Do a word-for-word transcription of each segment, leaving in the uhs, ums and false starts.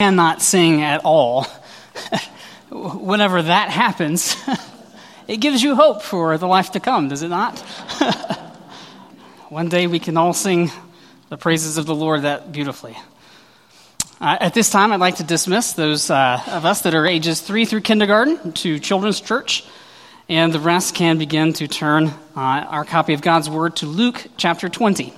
cannot sing at all, whenever that happens, it gives you hope for the life to come, does it not? One day we can all sing the praises of the Lord that beautifully. Uh, at this time, I'd like to dismiss those uh, of us that are ages three through kindergarten to Children's Church, and the rest can begin to turn uh, our copy of God's Word to Luke chapter twenty.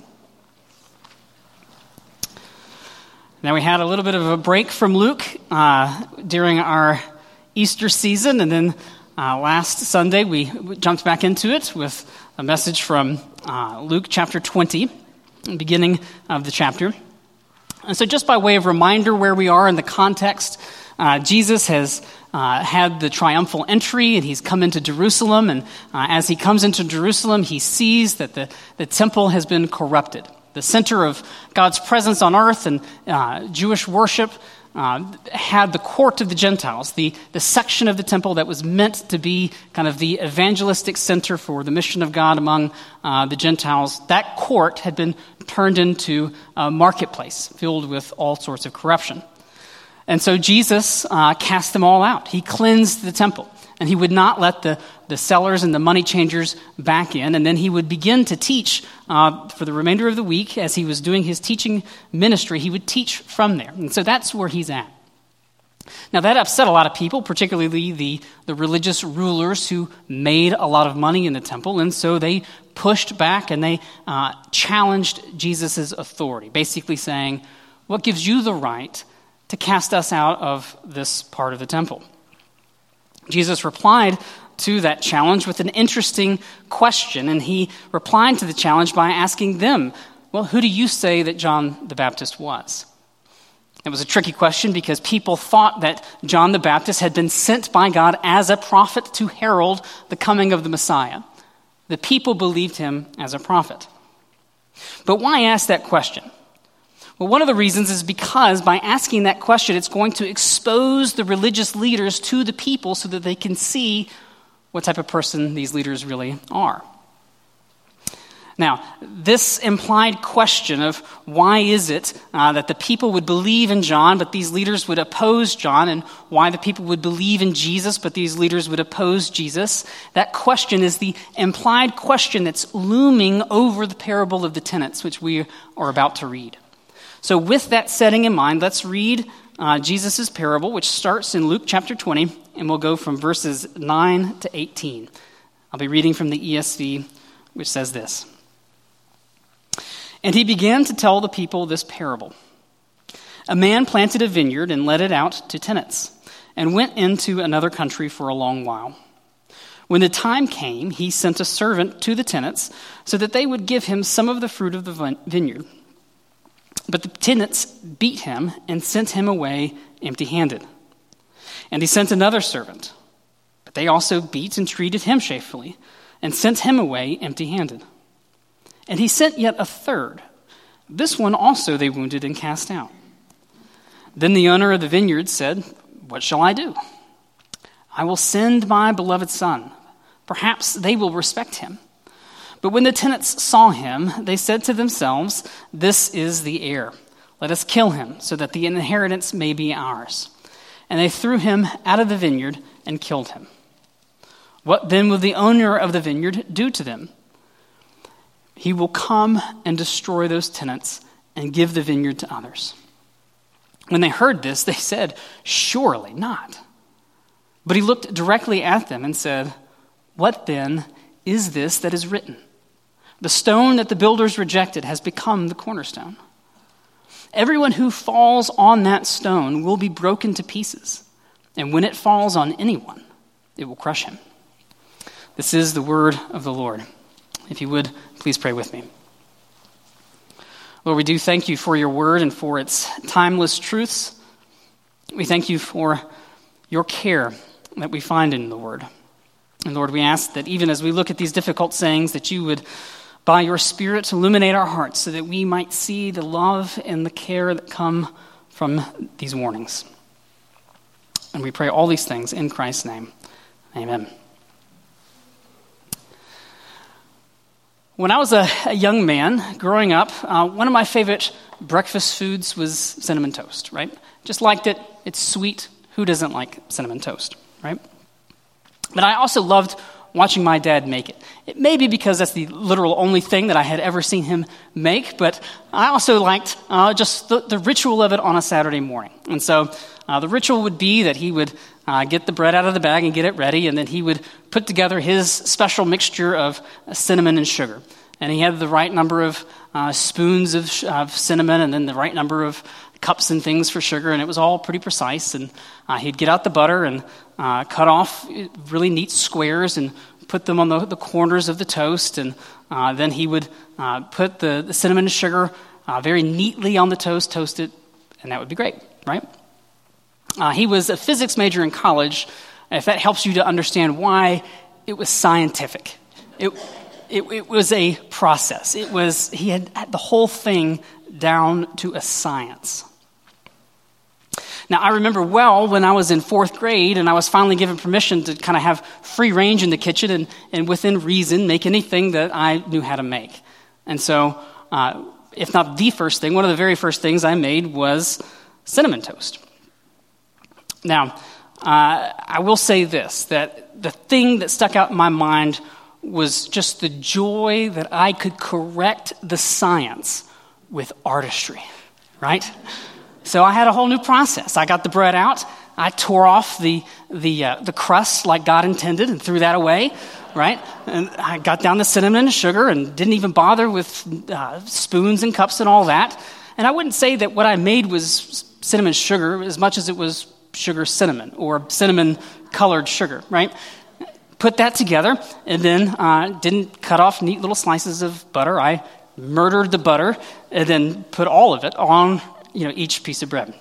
Now, we had a little bit of a break from Luke uh, during our Easter season, and then uh, last Sunday we jumped back into it with a message from uh, Luke chapter twenty, beginning of the chapter. And so just by way of reminder where we are in the context, uh, Jesus has uh, had the triumphal entry, and he's come into Jerusalem, and uh, as he comes into Jerusalem, he sees that the, the temple has been corrupted. The center of God's presence on earth and uh, Jewish worship uh, had the court of the Gentiles, the, the section of the temple that was meant to be kind of the evangelistic center for the mission of God among uh, the Gentiles. That court had been turned into a marketplace filled with all sorts of corruption. And so Jesus uh, cast them all out. He cleansed the temple. And he would not let the, the sellers and the money changers back in. And then he would begin to teach uh, for the remainder of the week. As he was doing his teaching ministry, he would teach from there. And so that's where he's at. Now that upset a lot of people, particularly the, the religious rulers who made a lot of money in the temple. And so they pushed back and they uh, challenged Jesus' authority, basically saying, what gives you the right to cast us out of this part of the temple? Jesus replied to that challenge with an interesting question, and he replied to the challenge by asking them, well, who do you say that John the Baptist was? It was a tricky question because people thought that John the Baptist had been sent by God as a prophet to herald the coming of the Messiah. The people believed him as a prophet. But why ask that question? Well, one of the reasons is because by asking that question, it's going to expose the religious leaders to the people so that they can see what type of person these leaders really are. Now, this implied question of why is it uh, that the people would believe in John, but these leaders would oppose John, and why the people would believe in Jesus, but these leaders would oppose Jesus, that question is the implied question that's looming over the parable of the tenants, which we are about to read. So with that setting in mind, let's read uh, Jesus' parable, which starts in Luke chapter twenty, and we'll go from verses nine to eighteen. I'll be reading from the E S V, which says this. And he began to tell the people this parable. A man planted a vineyard and let it out to tenants, and went into another country for a long while. When the time came, he sent a servant to the tenants so that they would give him some of the fruit of the vineyard. But the tenants beat him and sent him away empty-handed. And he sent another servant, but they also beat and treated him shamefully and sent him away empty-handed. And he sent yet a third. This one also they wounded and cast out. Then the owner of the vineyard said, what shall I do? I will send my beloved son. Perhaps they will respect him. But when the tenants saw him, they said to themselves, this is the heir. Let us kill him so that the inheritance may be ours. And they threw him out of the vineyard and killed him. What then will the owner of the vineyard do to them? He will come and destroy those tenants and give the vineyard to others. When they heard this, they said, surely not. But he looked directly at them and said, what then is this that is written? The stone that the builders rejected has become the cornerstone. Everyone who falls on that stone will be broken to pieces, and when it falls on anyone, it will crush him. This is the word of the Lord. If you would, please pray with me. Lord, we do thank you for your word and for its timeless truths. We thank you for your care that we find in the word. And Lord, we ask that even as we look at these difficult sayings, that you would, by your Spirit, illuminate our hearts so that we might see the love and the care that come from these warnings. And we pray all these things in Christ's name. Amen. When I was a, a young man growing up, uh, one of my favorite breakfast foods was cinnamon toast, right? Just liked it. It's sweet. Who doesn't like cinnamon toast, right? But I also loved watching my dad make it. It may be because that's the literal only thing that I had ever seen him make, but I also liked uh, just the, the ritual of it on a Saturday morning. And so uh, the ritual would be that he would uh, get the bread out of the bag and get it ready, and then he would put together his special mixture of cinnamon and sugar. And he had the right number of uh, spoons of, of cinnamon and then the right number of cups and things for sugar, and it was all pretty precise. And uh, he'd get out the butter and uh, cut off really neat squares and put them on the, the corners of the toast, and uh, then he would uh, put the, the cinnamon and sugar uh, very neatly on the toast, toast it, and that would be great, right? Uh, he was a physics major in college, if that helps you to understand why it was scientific. It, it, it was a process. It was, he had the whole thing down to a science. Now, I remember well when I was in fourth grade and I was finally given permission to kind of have free range in the kitchen and, and within reason make anything that I knew how to make. And so, uh, if not the first thing, one of the very first things I made was cinnamon toast. Now, uh, I will say this, that the thing that stuck out in my mind was just the joy that I could correct the science with artistry, right? So I had a whole new process. I got the bread out. I tore off the the uh, the crust like God intended and threw that away, right? And I got down the cinnamon and sugar and didn't even bother with uh, spoons and cups and all that. And I wouldn't say that what I made was cinnamon sugar as much as it was sugar cinnamon or cinnamon colored sugar, right? Put that together and then uh, didn't cut off neat little slices of butter. I murdered the butter and then put all of it on, you know, each piece of bread.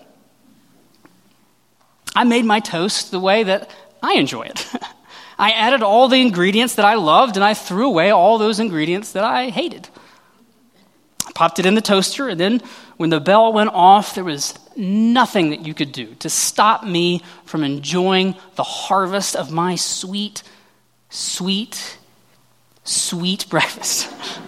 I made my toast the way that I enjoy it. I added all the ingredients that I loved, and I threw away all those ingredients that I hated. I popped it in the toaster, and then when the bell went off, there was nothing that you could do to stop me from enjoying the harvest of my sweet, sweet, sweet breakfast.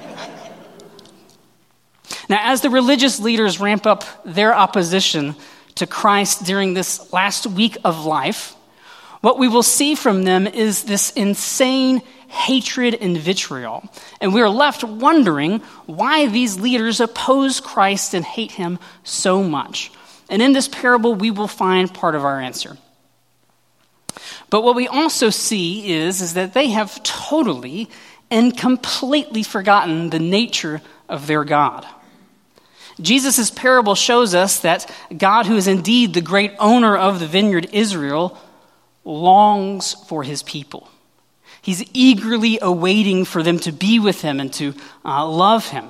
Now, as the religious leaders ramp up their opposition to Christ during this last week of life, what we will see from them is this insane hatred and vitriol. And we are left wondering why these leaders oppose Christ and hate him so much. And in this parable, we will find part of our answer. But what we also see is, is that they have totally and completely forgotten the nature of their God. Jesus' parable shows us that God, who is indeed the great owner of the vineyard Israel, longs for his people. He's eagerly awaiting for them to be with him and to uh, love him.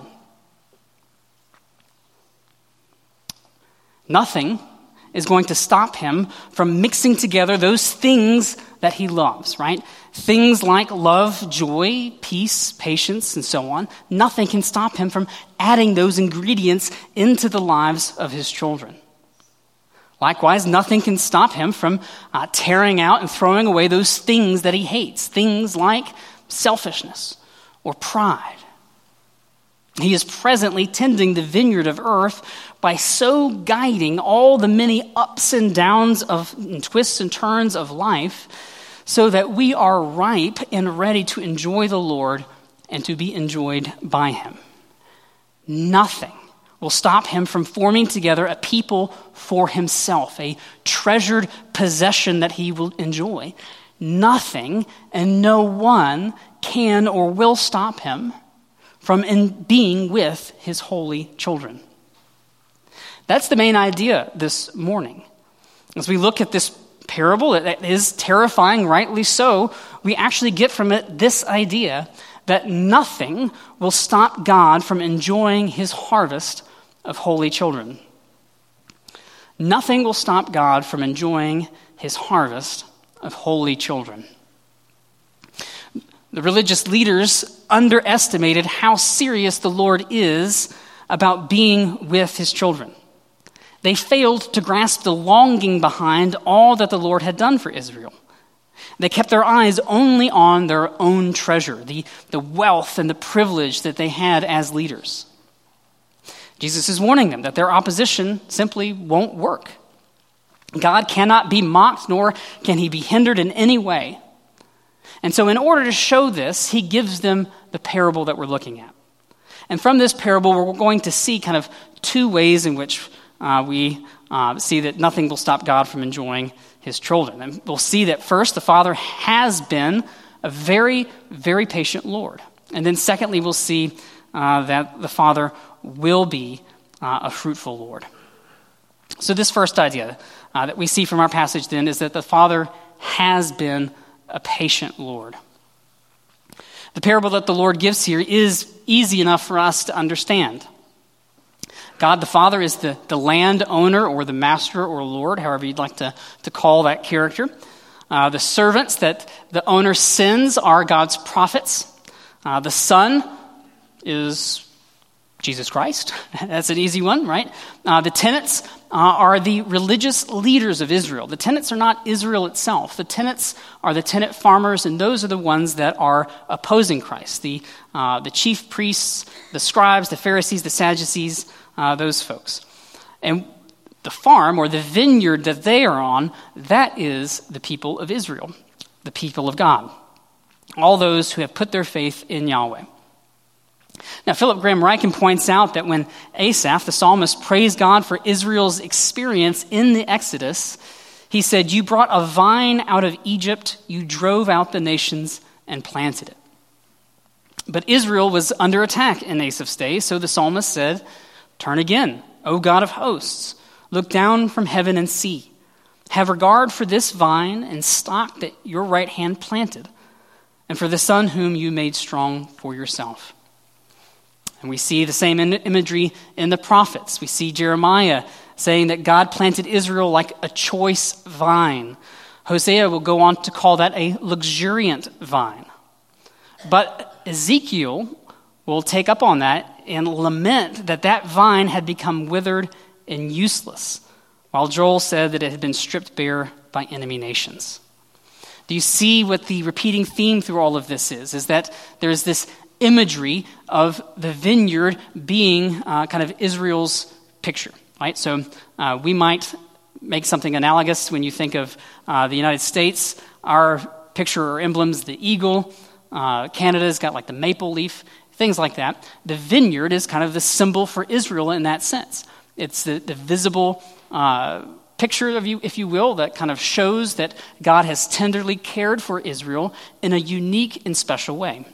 Nothing is going to stop him from mixing together those things that he loves, right? Things like love, joy, peace, patience, and so on. Nothing can stop him from adding those ingredients into the lives of his children. Likewise, nothing can stop him from uh, tearing out and throwing away those things that he hates, things like selfishness or pride. He is presently tending the vineyard of earth by so guiding all the many ups and downs of and twists and turns of life so that we are ripe and ready to enjoy the Lord and to be enjoyed by him. Nothing will stop him from forming together a people for himself, a treasured possession that he will enjoy. Nothing and no one can or will stop him from in being with his holy children. That's the main idea this morning. As we look at this parable, it is terrifying, rightly so, we actually get from it this idea that nothing will stop God from enjoying his harvest of holy children. Nothing will stop God from enjoying his harvest of holy children. The religious leaders underestimated how serious the Lord is about being with his children. They failed to grasp the longing behind all that the Lord had done for Israel. They kept their eyes only on their own treasure, the, the wealth and the privilege that they had as leaders. Jesus is warning them that their opposition simply won't work. God cannot be mocked, nor can he be hindered in any way. And so in order to show this, he gives them the parable that we're looking at. And from this parable, we're going to see kind of two ways in which uh, we uh, see that nothing will stop God from enjoying his children. And we'll see that first, the Father has been a very, very patient Lord. And then secondly, we'll see uh, that the Father will be uh, a fruitful Lord. So this first idea uh, that we see from our passage then is that the Father has been a patient Lord. The parable that the Lord gives here is easy enough for us to understand. God the Father is the, the landowner or the master or Lord, however you'd like to, to call that character. Uh, the servants that the owner sends are God's prophets. Uh, the Son is Jesus Christ. That's an easy one, right? Uh, the tenants uh, are the religious leaders of Israel. The tenants are not Israel itself. The tenants are the tenant farmers, and those are the ones that are opposing Christ. The, uh, the chief priests, the scribes, the Pharisees, the Sadducees, uh, those folks. And the farm or the vineyard that they are on, that is the people of Israel, the people of God. All those who have put their faith in Yahweh. Now, Philip Graham Ryken points out that when Asaph, the psalmist, praised God for Israel's experience in the Exodus, he said, "You brought a vine out of Egypt, you drove out the nations and planted it." But Israel was under attack in Asaph's day, so the psalmist said, "Turn again, O God of hosts, look down from heaven and see. Have regard for this vine and stock that your right hand planted, and for the son whom you made strong for yourself." And we see the same imagery in the prophets. We see Jeremiah saying that God planted Israel like a choice vine. Hosea will go on to call that a luxuriant vine. But Ezekiel will take up on that and lament that that vine had become withered and useless, while Joel said that it had been stripped bare by enemy nations. Do you see what the repeating theme through all of this is? Is that there's this imagery of the vineyard being uh, kind of Israel's picture, right? So uh, we might make something analogous when you think of uh, the United States. Our picture or emblems, the eagle. Uh, Canada's got like the maple leaf, things like that. The vineyard is kind of the symbol for Israel in that sense. It's the, the visible uh, picture of you, if you will, that kind of shows that God has tenderly cared for Israel in a unique and special way.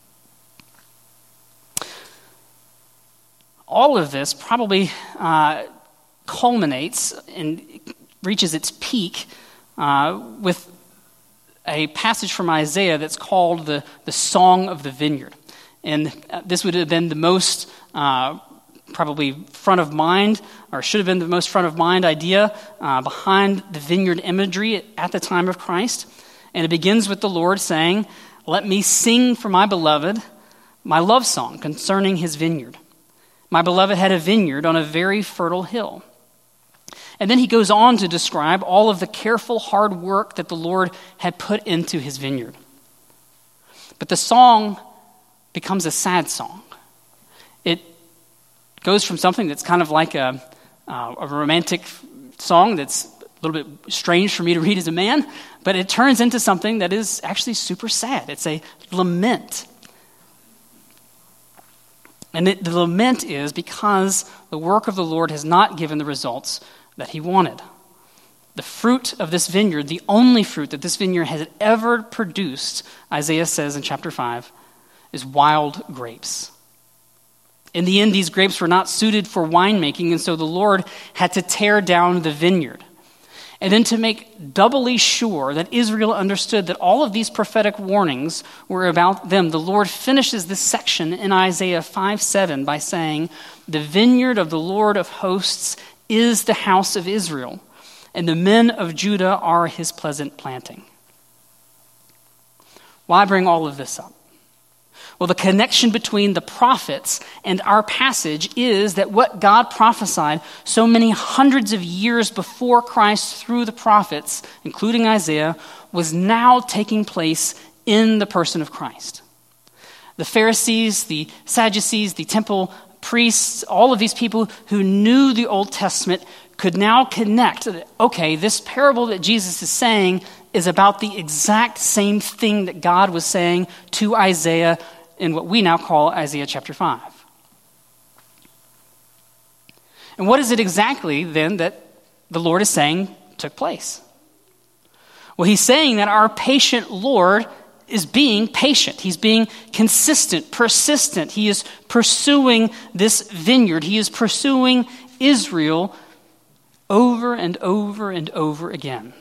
All of this probably uh, culminates and reaches its peak uh, with a passage from Isaiah that's called the, the Song of the Vineyard. And this would have been the most uh, probably front of mind, or should have been the most front of mind idea uh, behind the vineyard imagery at the time of Christ. And it begins with the Lord saying, "Let me sing for my beloved my love song concerning his vineyard. My beloved had a vineyard on a very fertile hill." And then he goes on to describe all of the careful, hard work that the Lord had put into his vineyard. But the song becomes a sad song. It goes from something that's kind of like a, uh, a romantic song that's a little bit strange for me to read as a man, but it turns into something that is actually super sad. It's a lament. And it, the lament is because the work of the Lord has not given the results that he wanted. The fruit of this vineyard, the only fruit that this vineyard has ever produced, Isaiah says in chapter five, is wild grapes. In the end, these grapes were not suited for winemaking, and so the Lord had to tear down the vineyard. And then to make doubly sure that Israel understood that all of these prophetic warnings were about them, the Lord finishes this section in Isaiah five seven by saying, "The vineyard of the Lord of hosts is the house of Israel, and the men of Judah are his pleasant planting." Why bring all of this up? Well, the connection between the prophets and our passage is that what God prophesied so many hundreds of years before Christ through the prophets, including Isaiah, was now taking place in the person of Christ. The Pharisees, the Sadducees, the temple priests, all of these people who knew the Old Testament could now connect. Okay, this parable that Jesus is saying is about the exact same thing that God was saying to Isaiah in what we now call Isaiah chapter five. And what is it exactly then that the Lord is saying took place? Well, he's saying that our patient Lord is being patient. He's being consistent, persistent. He is pursuing this vineyard. He is pursuing Israel over and over and over again.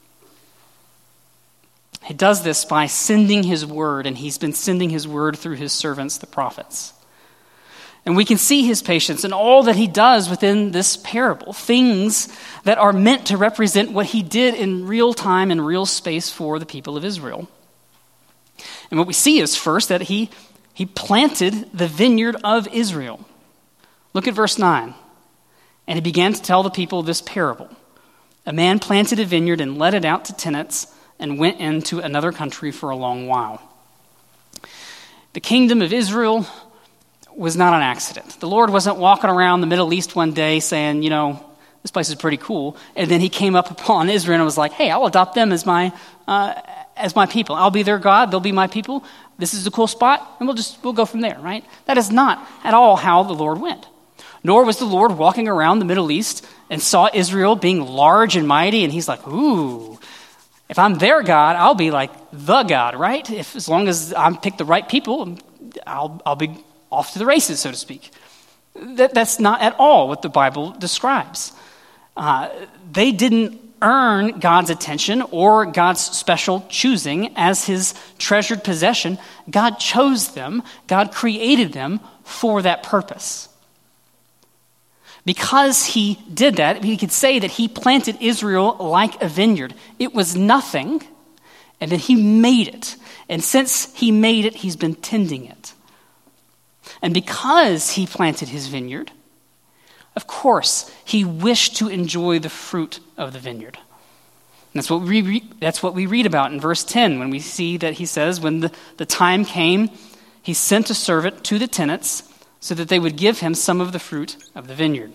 He does this by sending his word, and he's been sending his word through his servants, the prophets. And we can see his patience in all that he does within this parable, things that are meant to represent what he did in real time and real space for the people of Israel. And what we see is first that he, he planted the vineyard of Israel. Look at verse nine. And he began to tell the people this parable. A man planted a vineyard and let it out to tenants and went into another country for a long while. The kingdom of Israel was not an accident. The Lord wasn't walking around the Middle East one day saying, you know, this place is pretty cool. And then he came up upon Israel and was like, hey, I'll adopt them as my uh, as my people. I'll be their God. They'll be my people. This is a cool spot. And we'll just, we'll go from there, right? That is not at all how the Lord went. Nor was the Lord walking around the Middle East and saw Israel being large and mighty. And he's like, ooh, if I'm their God, I'll be like the God, right? If as long as I pick the right people, I'll, I'll be off to the races, so to speak. That, that's not at all what the Bible describes. Uh, they didn't earn God's attention or God's special choosing as his treasured possession. God chose them. God created them for that purpose. Because he did that, we could say that he planted Israel like a vineyard. It was nothing, and then he made it. And since he made it, he's been tending it. And because he planted his vineyard, of course, he wished to enjoy the fruit of the vineyard. And that's what we re- that's what we read about in verse ten when we see that he says, when the, the time came, he sent a servant to the tenants so that they would give him some of the fruit of the vineyard.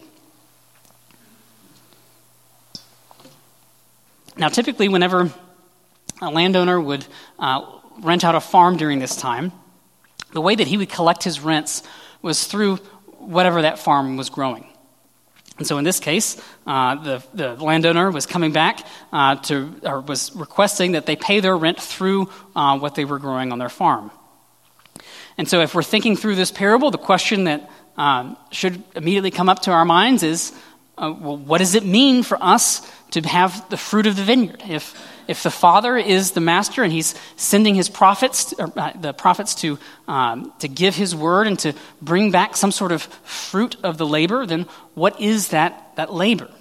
Now, typically, whenever a landowner would uh, rent out a farm during this time, the way that he would collect his rents was through whatever that farm was growing. And so in this case, uh, the, the landowner was coming back uh, to, or was requesting that they pay their rent through uh, what they were growing on their farm. And so if we're thinking through this parable, the question that um, should immediately come up to our minds is, uh, well, what does it mean for us to have the fruit of the vineyard? If if the Father is the master and he's sending his prophets, or, uh, the prophets to um, to give his word and to bring back some sort of fruit of the labor, then what is that that labor?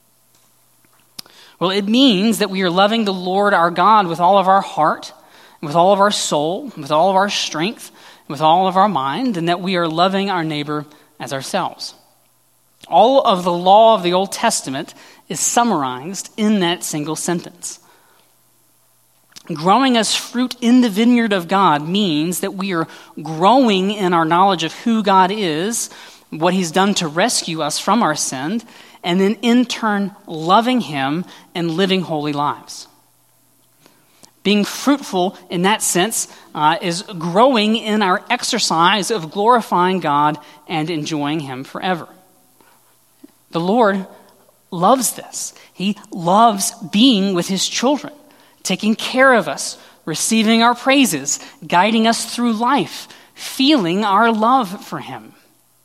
Well, it means that we are loving the Lord our God with all of our heart, with all of our soul, with all of our strength, with all of our mind, and that we are loving our neighbor as ourselves. All of the law of the Old Testament is summarized in that single sentence. Growing as fruit in the vineyard of God means that we are growing in our knowledge of who God is, what he's done to rescue us from our sin, and then in turn loving him and living holy lives. Being fruitful in that sense uh, is growing in our exercise of glorifying God and enjoying him forever. The Lord loves this. He loves being with his children, taking care of us, receiving our praises, guiding us through life, feeling our love for him.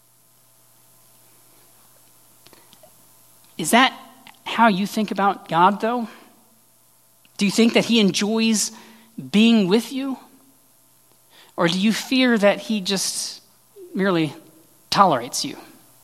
Is that how you think about God, though? Do you think that he enjoys being with you? Or do you fear that he just merely tolerates you?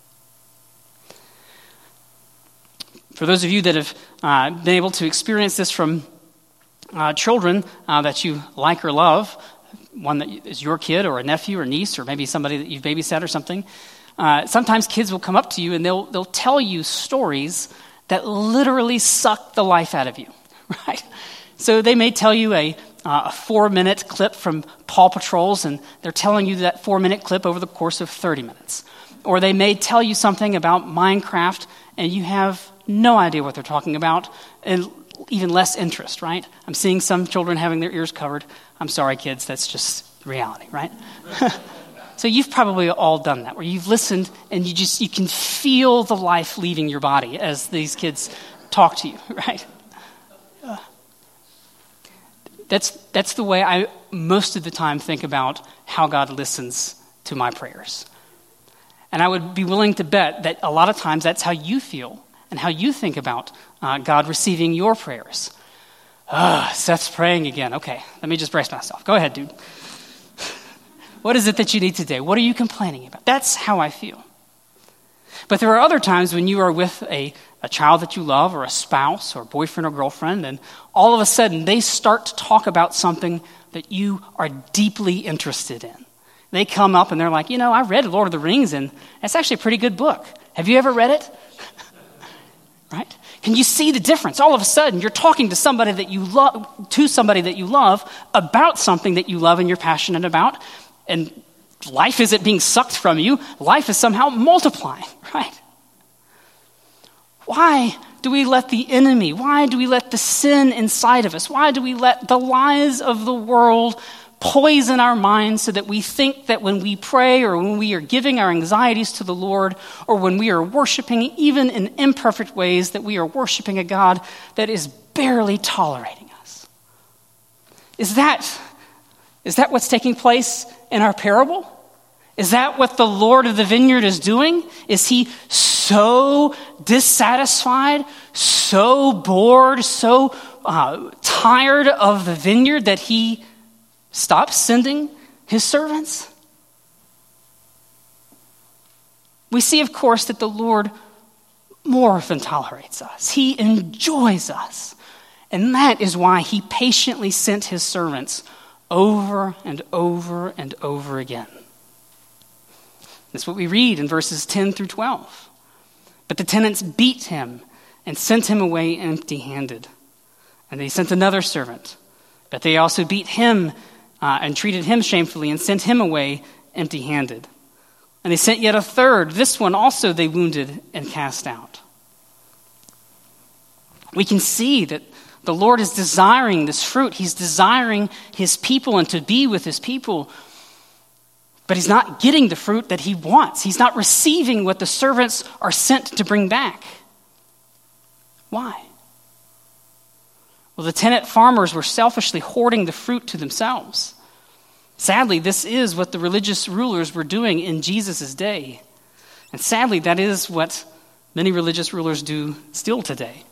For those of you that have uh, been able to experience this from uh, children uh, that you like or love, one that is your kid or a nephew or niece or maybe somebody that you've babysat or something, uh, sometimes kids will come up to you and they'll they'll tell you stories that literally suck the life out of you, right? So they may tell you a, uh, a four-minute clip from Paw Patrols, and they're telling you that four-minute clip over the course of thirty minutes. Or they may tell you something about Minecraft, and you have no idea what they're talking about, and even less interest, right? I'm seeing some children having their ears covered. I'm sorry, kids, that's just reality, right? So you've probably all done that, where you've listened and you just, you can feel the life leaving your body as these kids talk to you, right? Uh, that's, that's the way I most of the time think about how God listens to my prayers. And I would be willing to bet that a lot of times that's how you feel and how you think about uh, God receiving your prayers. Ah, Seth's praying again. Okay, let me just brace myself. Go ahead, dude. What is it that you need today? What are you complaining about? That's how I feel. But there are other times when you are with a, a child that you love or a spouse or boyfriend or girlfriend, and all of a sudden they start to talk about something that you are deeply interested in. They come up and they're like, you know, I read Lord of the Rings, and it's actually a pretty good book. Have you ever read it? Right? Can you see the difference? All of a sudden, you're talking to somebody that you love, to somebody that you love about something that you love and you're passionate about, and life isn't being sucked from you. Life is somehow multiplying, right? Why do we let the enemy, why do we let the sin inside of us, why do we let the lies of the world poison our minds so that we think that when we pray or when we are giving our anxieties to the Lord or when we are worshiping, even in imperfect ways, that we are worshiping a God that is barely tolerating us? Is that, is that what's taking place in our parable? Is that what the Lord of the vineyard is doing? Is he so dissatisfied, so bored, so uh, tired of the vineyard that he stops sending his servants? We see, of course, that the Lord more than tolerates us. He enjoys us. And that is why he patiently sent his servants over and over and over again. That's what we read in verses ten through twelve. But the tenants beat him and sent him away empty-handed. And they sent another servant. But they also beat him uh, and treated him shamefully and sent him away empty-handed. And they sent yet a third. This one also they wounded and cast out. We can see that the Lord is desiring this fruit. He's desiring his people and to be with his people. But he's not getting the fruit that he wants. He's not receiving what the servants are sent to bring back. Why? Well, the tenant farmers were selfishly hoarding the fruit to themselves. Sadly, this is what the religious rulers were doing in Jesus' day. And sadly, that is what many religious rulers do still today.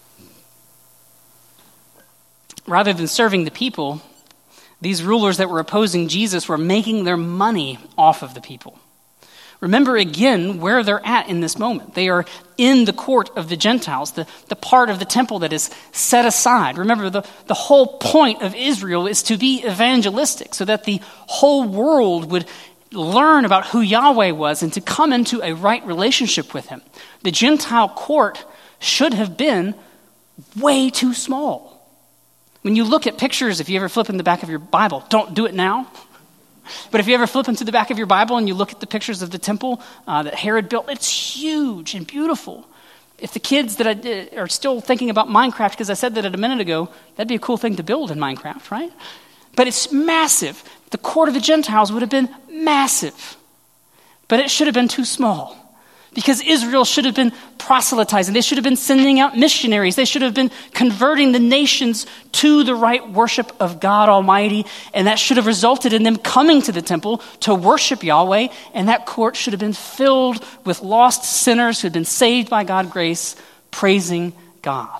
Rather than serving the people, these rulers that were opposing Jesus were making their money off of the people. Remember again where they're at in this moment. They are in the court of the Gentiles, the, the part of the temple that is set aside. Remember, the, the whole point of Israel is to be evangelistic so that the whole world would learn about who Yahweh was and to come into a right relationship with him. The Gentile court should have been way too small. When you look at pictures, if you ever flip in the back of your Bible, don't do it now. But if you ever flip into the back of your Bible and you look at the pictures of the temple uh, that Herod built, it's huge and beautiful. If the kids that I did are still thinking about Minecraft, because I said that a minute ago, that'd be a cool thing to build in Minecraft, right? But it's massive. The court of the Gentiles would have been massive. But it should have been too small. Because Israel should have been proselytizing. They should have been sending out missionaries. They should have been converting the nations to the right worship of God Almighty. And that should have resulted in them coming to the temple to worship Yahweh. And that court should have been filled with lost sinners who had been saved by God's grace, praising God.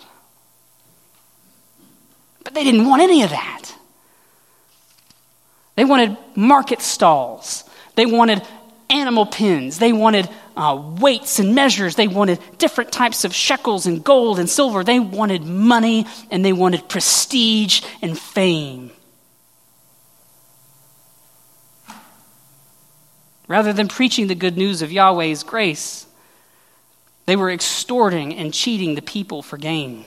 But they didn't want any of that. They wanted market stalls. They wanted animal pens. They wanted uh, weights and measures. They wanted different types of shekels and gold and silver. They wanted money and they wanted prestige and fame. Rather than preaching the good news of Yahweh's grace, they were extorting and cheating the people for gain.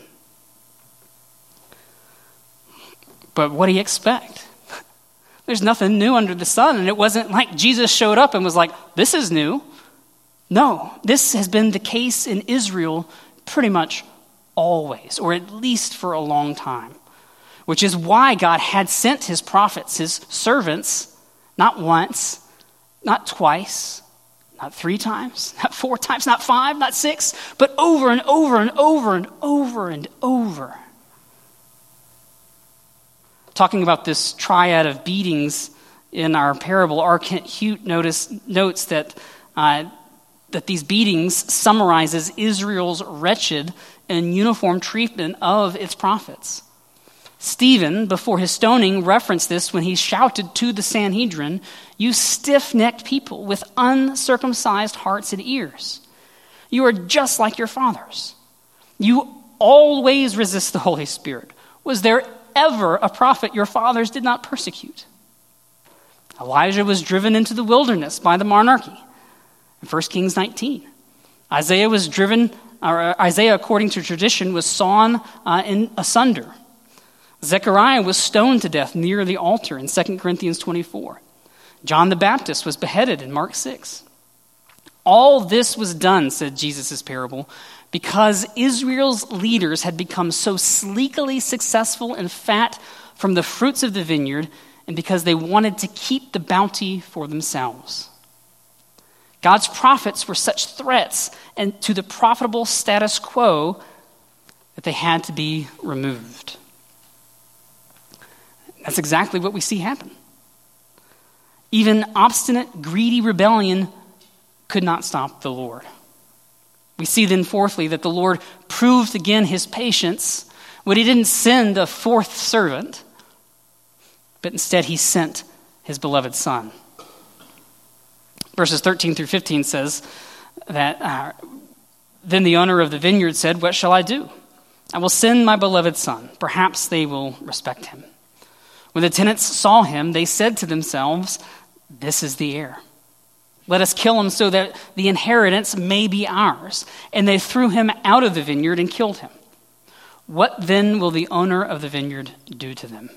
But what do you expect? There's nothing new under the sun, and it wasn't like Jesus showed up and was like, this is new. No, this has been the case in Israel pretty much always, or at least for a long time, which is why God had sent his prophets, his servants, not once, not twice, not three times, not four times, not five, not six, but over and over and over and over and over. Talking about this triad of beatings in our parable, R. Kent Hute notice, notes that uh, that these beatings summarizes Israel's wretched and uniform treatment of its prophets. Stephen, before his stoning, referenced this when he shouted to the Sanhedrin, "You stiff-necked people with uncircumcised hearts and ears. You are just like your fathers. You always resist the Holy Spirit. Was there ever a prophet your fathers did not persecute?" Elijah was driven into the wilderness by the monarchy in First Kings nineteen. Isaiah was driven, or Isaiah, according to tradition, was sawn uh, in asunder. Zechariah was stoned to death near the altar in Second Corinthians twenty-four. John the Baptist was beheaded in Mark six. All this was done, said Jesus' parable, because Israel's leaders had become so sleekly successful and fat from the fruits of the vineyard, and because they wanted to keep the bounty for themselves. God's prophets were such threats and to the profitable status quo that they had to be removed. That's exactly what we see happen. Even obstinate, greedy rebellion could not stop the Lord. We see then, fourthly, that the Lord proved again his patience when he didn't send a fourth servant, but instead he sent his beloved Son. Verses thirteen through fifteen says that, uh, then the owner of the vineyard said, "What shall I do? I will send my beloved son. Perhaps they will respect him." When the tenants saw him, they said to themselves, "This is the heir. Let us kill him so that the inheritance may be ours." And they threw him out of the vineyard and killed him. What then will the owner of the vineyard do to them?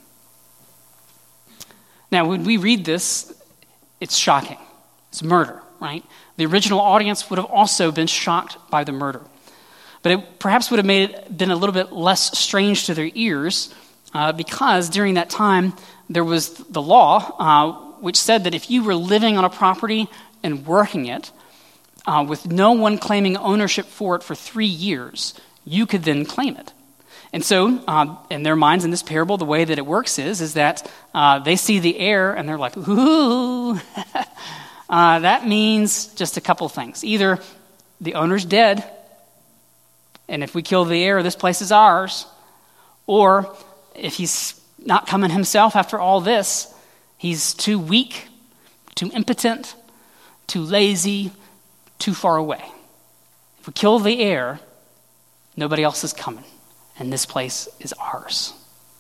Now, when we read this, it's shocking. It's murder, right? The original audience would have also been shocked by the murder. But it perhaps would have made it been a little bit less strange to their ears uh, because during that time, there was the law uh, which said that if you were living on a property and working it, uh, with no one claiming ownership for it for three years, you could then claim it. And so, uh, in their minds, in this parable, the way that it works is, is that uh, they see the heir and they're like, ooh, uh, that means just a couple things. Either the owner's dead, and if we kill the heir, this place is ours. Or if he's not coming himself after all this, he's too weak, too impotent, too lazy, too far away. If we kill the heir, nobody else is coming, and this place is ours.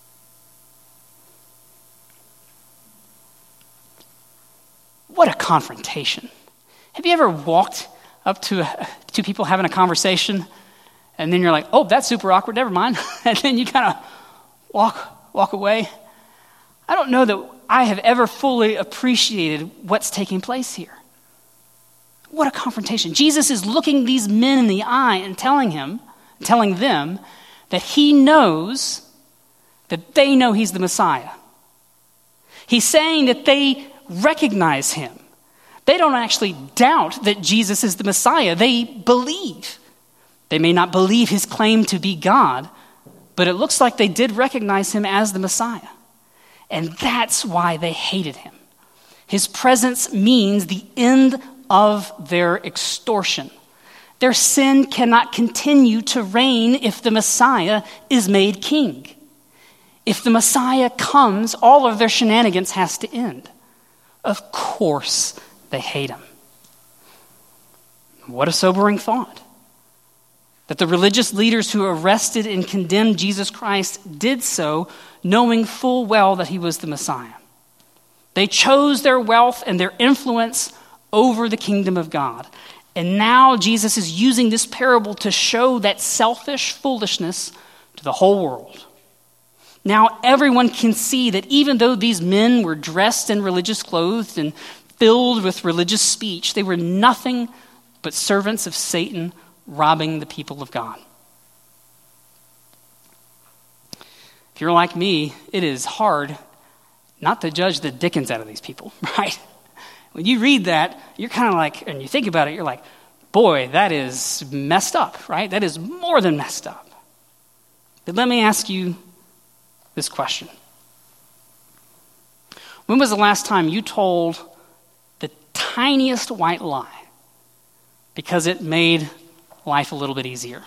What a confrontation. Have you ever walked up to uh, two people having a conversation, and then you're like, oh, that's super awkward, never mind. And then you kind of walk, walk away. I don't know that I have ever fully appreciated what's taking place here. What a confrontation. Jesus is looking these men in the eye and telling him, telling them that he knows that they know he's the Messiah. He's saying that they recognize him. They don't actually doubt that Jesus is the Messiah. They believe. They may not believe his claim to be God, but it looks like they did recognize him as the Messiah. And that's why they hated him. His presence means the end of their extortion. Their sin cannot continue to reign if the Messiah is made king. If the Messiah comes, all of their shenanigans has to end. Of course they hate him. What a sobering thought. That the religious leaders who arrested and condemned Jesus Christ did so knowing full well that he was the Messiah. They chose their wealth and their influence over the kingdom of God. And now Jesus is using this parable to show that selfish foolishness to the whole world. Now everyone can see that even though these men were dressed in religious clothes and filled with religious speech, they were nothing but servants of Satan robbing the people of God. If you're like me, it is hard not to judge the dickens out of these people, right? When you read that, you're kind of like, and you think about it, you're like, boy, that is messed up, right? That is more than messed up. But let me ask you this question. When was the last time you told the tiniest white lie because it made life a little bit easier?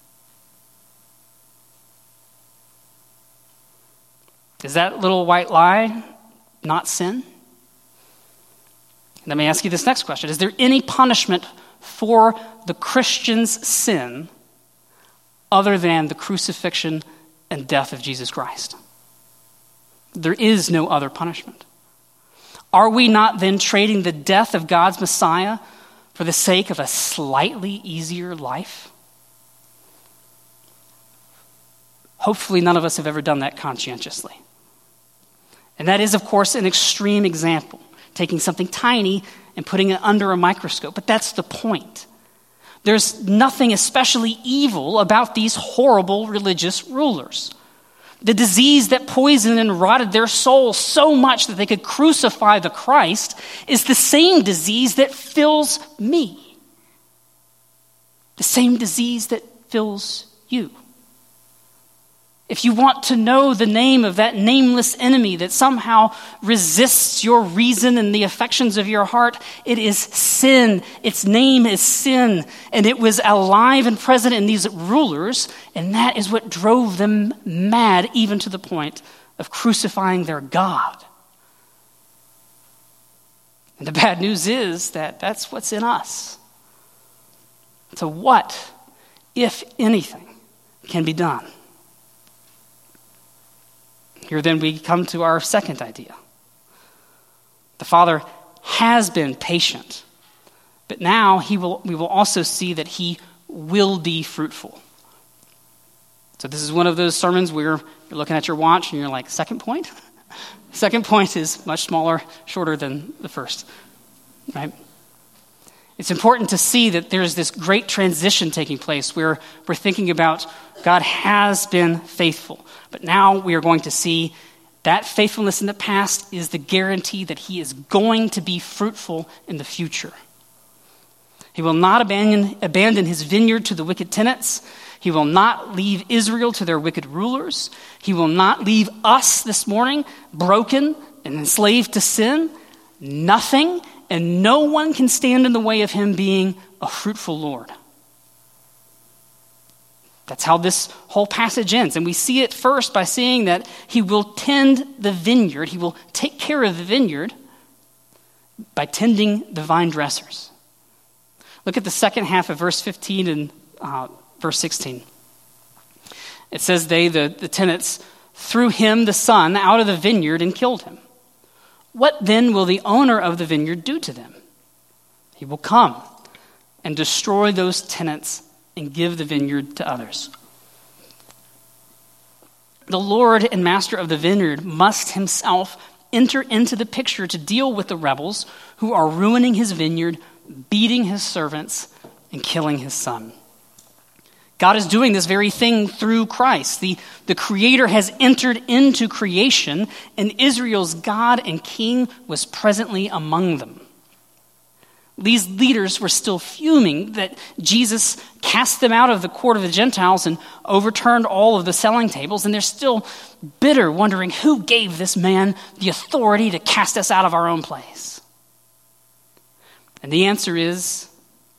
Is that little white lie not sin? Let me ask you this next question. Is there any punishment for the Christian's sin other than the crucifixion and death of Jesus Christ? There is no other punishment. Are we not then trading the death of God's Messiah for the sake of a slightly easier life? Hopefully none of us have ever done that conscientiously. And that is, of course, an extreme example, taking something tiny and putting it under a microscope. But that's the point. There's nothing especially evil about these horrible religious rulers. The disease that poisoned and rotted their souls so much that they could crucify the Christ is the same disease that fills me. The same disease that fills you. If you want to know the name of that nameless enemy that somehow resists your reason and the affections of your heart, it is sin. Its name is sin. And it was alive and present in these rulers, and that is what drove them mad, even to the point of crucifying their God. And the bad news is that that's what's in us. So what, if anything, can be done? Here then we come to our second idea. The Father has been patient, but now he will. we will also see that he will be fruitful. So this is one of those sermons where you're looking at your watch and you're like, second point? Second point is much smaller, shorter than the first, right? It's important to see that there's this great transition taking place where we're thinking about God has been faithful. But now we are going to see that faithfulness in the past is the guarantee that he is going to be fruitful in the future. He will not abandon, abandon his vineyard to the wicked tenants. He will not leave Israel to their wicked rulers. He will not leave us this morning broken and enslaved to sin. Nothing and no one can stand in the way of him being a fruitful Lord. That's how this whole passage ends. And we see it first by seeing that he will tend the vineyard. He will take care of the vineyard by tending the vine dressers. Look at the second half of verse fifteen and uh, verse sixteen. It says they, the, the tenants, threw him, the son, out of the vineyard and killed him. What then will the owner of the vineyard do to them? He will come and destroy those tenants and give the vineyard to others. The Lord and master of the vineyard must himself enter into the picture to deal with the rebels who are ruining his vineyard, beating his servants, and killing his son. God is doing this very thing through Christ. The, the Creator has entered into creation, and Israel's God and King was presently among them. These leaders were still fuming that Jesus cast them out of the court of the Gentiles and overturned all of the selling tables, and they're still bitter, wondering who gave this man the authority to cast us out of our own place. And the answer is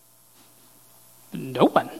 no one.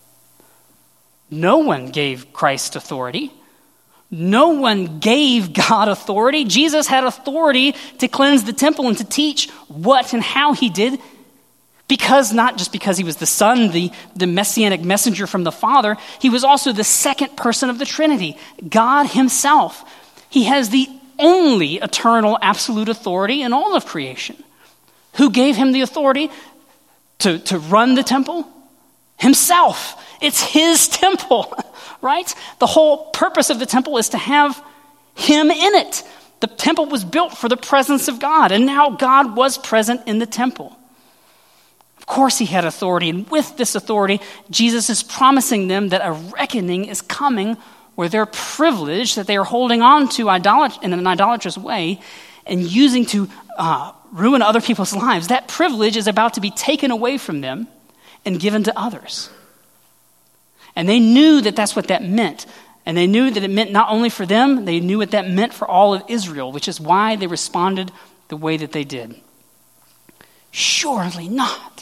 No one gave Christ authority. No one gave God authority. Jesus had authority to cleanse the temple and to teach what and how he did. Because, not just because he was the Son, the, the messianic messenger from the Father, he was also the second person of the Trinity, God himself. He has the only eternal absolute authority in all of creation. Who gave him the authority to, to run the temple? Himself. It's his temple, right? The whole purpose of the temple is to have him in it. The temple was built for the presence of God, and now God was present in the temple. Of course he had authority, and with this authority, Jesus is promising them that a reckoning is coming where their privilege that they are holding on to idolat- in an idolatrous way and using to uh, ruin other people's lives, that privilege is about to be taken away from them and given to others. And they knew that that's what that meant. And they knew that it meant not only for them, they knew what that meant for all of Israel, which is why they responded the way that they did. Surely not.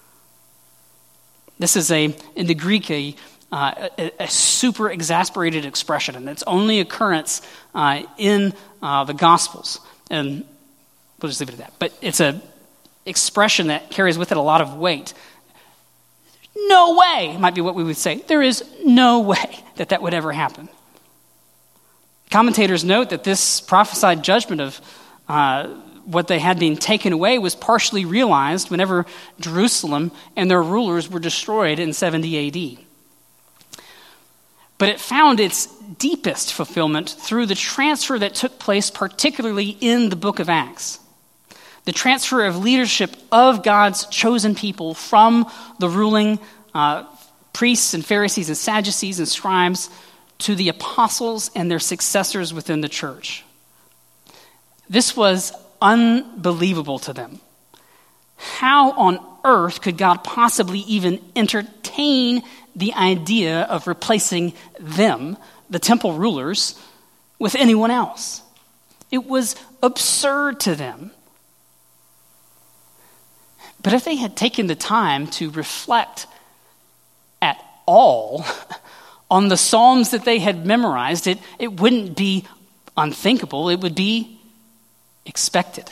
This is a, in the Greek, a, uh, a, a super exasperated expression, and its only occurrence uh, in uh, the Gospels. And we'll just leave it at that. But it's an expression that carries with it a lot of weight. No way, might be what we would say. There is no way that that would ever happen. Commentators note that this prophesied judgment of uh, what they had been taken away was partially realized whenever Jerusalem and their rulers were destroyed in seventy A D. But it found its deepest fulfillment through the transfer that took place particularly in the book of Acts. The transfer of leadership of God's chosen people from the ruling uh, priests and Pharisees and Sadducees and scribes to the apostles and their successors within the church. This was unbelievable to them. How on earth could God possibly even entertain the idea of replacing them, the temple rulers, with anyone else? It was absurd to them. But if they had taken the time to reflect at all on the Psalms that they had memorized, it, it wouldn't be unthinkable, it would be expected.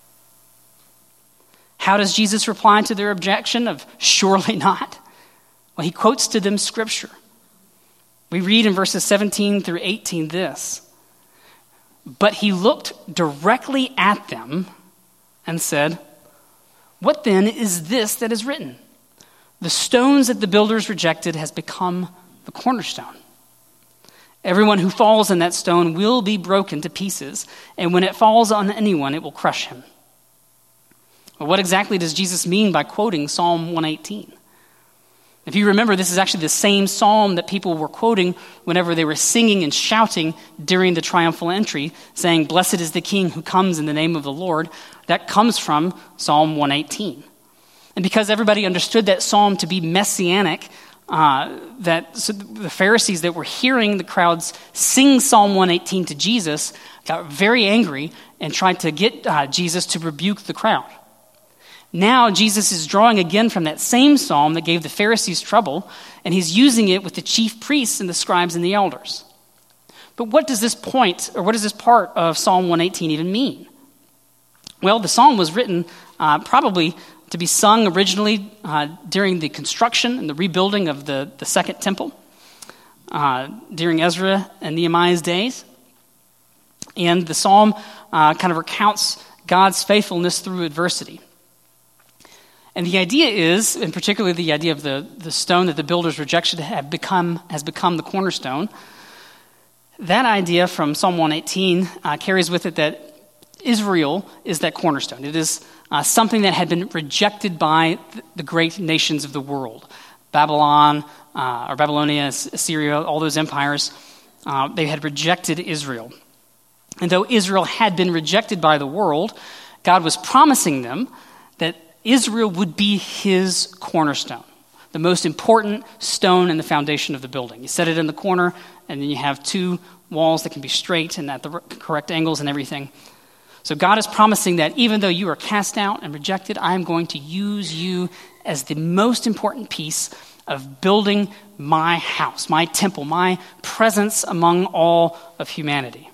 How does Jesus reply to their objection of surely not? Well, he quotes to them scripture. We read in verses seventeen through eighteen this. But he looked directly at them and said, "What then is this that is written? The stones that the builders rejected has become the cornerstone. Everyone who falls on that stone will be broken to pieces, and when it falls on anyone, it will crush him." Well, what exactly does Jesus mean by quoting Psalm one eighteen? If you remember, this is actually the same psalm that people were quoting whenever they were singing and shouting during the triumphal entry, saying, "Blessed is the King who comes in the name of the Lord." That comes from Psalm one eighteen. And because everybody understood that psalm to be messianic, uh, that so the Pharisees that were hearing the crowds sing Psalm one eighteen to Jesus got very angry and tried to get uh, Jesus to rebuke the crowd. Now Jesus is drawing again from that same psalm that gave the Pharisees trouble, and he's using it with the chief priests and the scribes and the elders. But what does this point, or what does this part of Psalm one eighteen even mean? Well, the psalm was written uh, probably to be sung originally uh, during the construction and the rebuilding of the, the second temple uh, during Ezra and Nehemiah's days. And the psalm uh, kind of recounts God's faithfulness through adversity. And the idea is, and particularly the idea of the, the stone that the builders rejected have become, has become the cornerstone, that idea from Psalm one eighteen uh, carries with it that Israel is that cornerstone. It is uh, something that had been rejected by the great nations of the world. Babylon, uh, or Babylonia, Assyria, all those empires, uh, they had rejected Israel. And though Israel had been rejected by the world, God was promising them that Israel would be his cornerstone, the most important stone in the foundation of the building. You set it in the corner, and then you have two walls that can be straight and at the correct angles and everything. So God is promising that even though you are cast out and rejected, I am going to use you as the most important piece of building my house, my temple, my presence among all of humanity.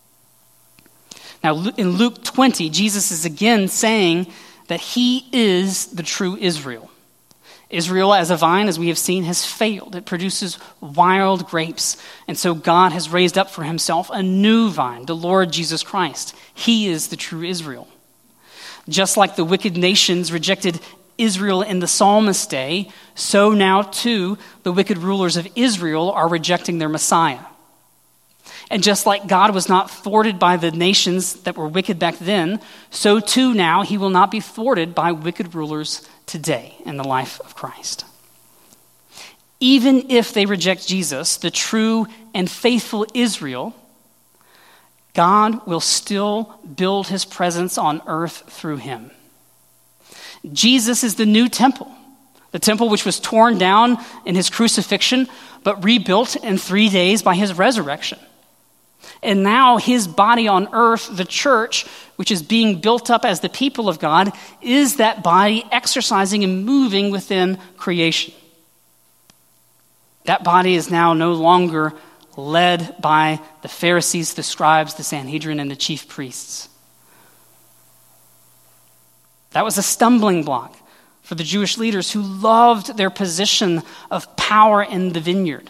Now, in Luke twenty, Jesus is again saying that he is the true Israel. Israel, as a vine, as we have seen, has failed. It produces wild grapes. And so God has raised up for himself a new vine, the Lord Jesus Christ. He is the true Israel. Just like the wicked nations rejected Israel in the psalmist's day, so now too the wicked rulers of Israel are rejecting their Messiah. And just like God was not thwarted by the nations that were wicked back then, so too now he will not be thwarted by wicked rulers today in the life of Christ. Even if they reject Jesus, the true and faithful Israel, God will still build his presence on earth through him. Jesus is the new temple, the temple which was torn down in his crucifixion, but rebuilt in three days by his resurrection. And now his body on earth, the church, which is being built up as the people of God, is that body exercising and moving within creation. That body is now no longer led by the Pharisees, the scribes, the Sanhedrin, and the chief priests. That was a stumbling block for the Jewish leaders who loved their position of power in the vineyard.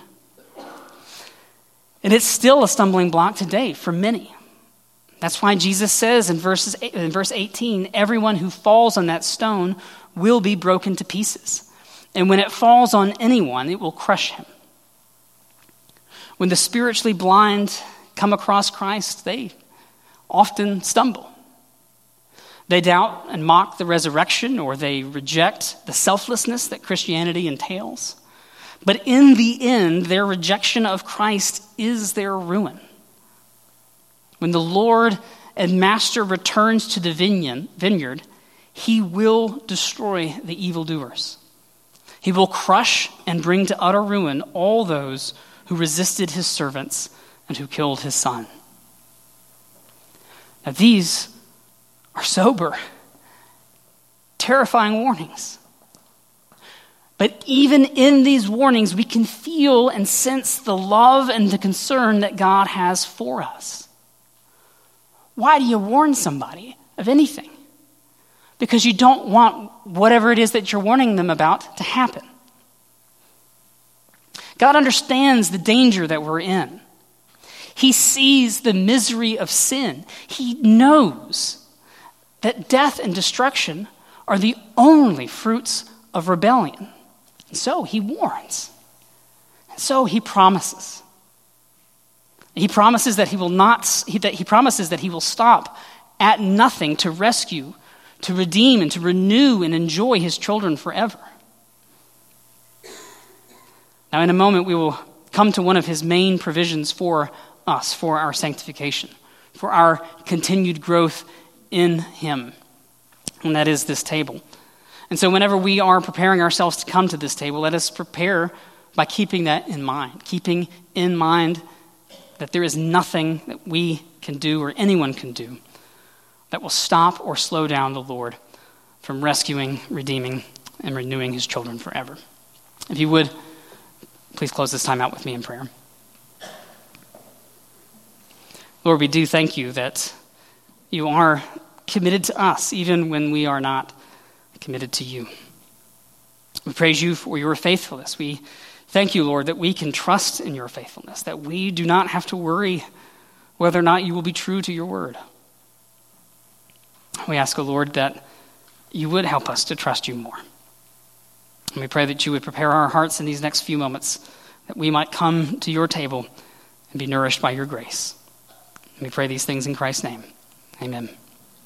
And it's still a stumbling block today for many. That's why Jesus says in, verses, in verse eighteen, everyone who falls on that stone will be broken to pieces. And when it falls on anyone, it will crush him. When the spiritually blind come across Christ, they often stumble. They doubt and mock the resurrection, or they reject the selflessness that Christianity entails. But in the end, their rejection of Christ is their ruin. When the Lord and Master returns to the vineyard, he will destroy the evildoers. He will crush and bring to utter ruin all those who resisted his servants and who killed his son. Now these are sober, terrifying warnings. But even in these warnings, we can feel and sense the love and the concern that God has for us. Why do you warn somebody of anything? Because you don't want whatever it is that you're warning them about to happen. God understands the danger that we're in. He sees the misery of sin. He knows that death and destruction are the only fruits of rebellion. And so he warns. And so he promises. He promises that he will not, he, that he promises that he will stop at nothing to rescue, to redeem, and to renew and enjoy his children forever. Now, in a moment, we will come to one of his main provisions for us, for our sanctification, for our continued growth in him, and that is this table. And so whenever we are preparing ourselves to come to this table, let us prepare by keeping that in mind, keeping in mind that there is nothing that we can do or anyone can do that will stop or slow down the Lord from rescuing, redeeming, and renewing his children forever. If you would, please close this time out with me in prayer. Lord, we do thank you that you are committed to us even when we are not committed to you. We praise you for your faithfulness. We thank you, Lord, that we can trust in your faithfulness, that we do not have to worry whether or not you will be true to your word. We ask, O Lord, that you would help us to trust you more. And we pray that you would prepare our hearts in these next few moments, that we might come to your table and be nourished by your grace. And we pray these things in Christ's name. Amen.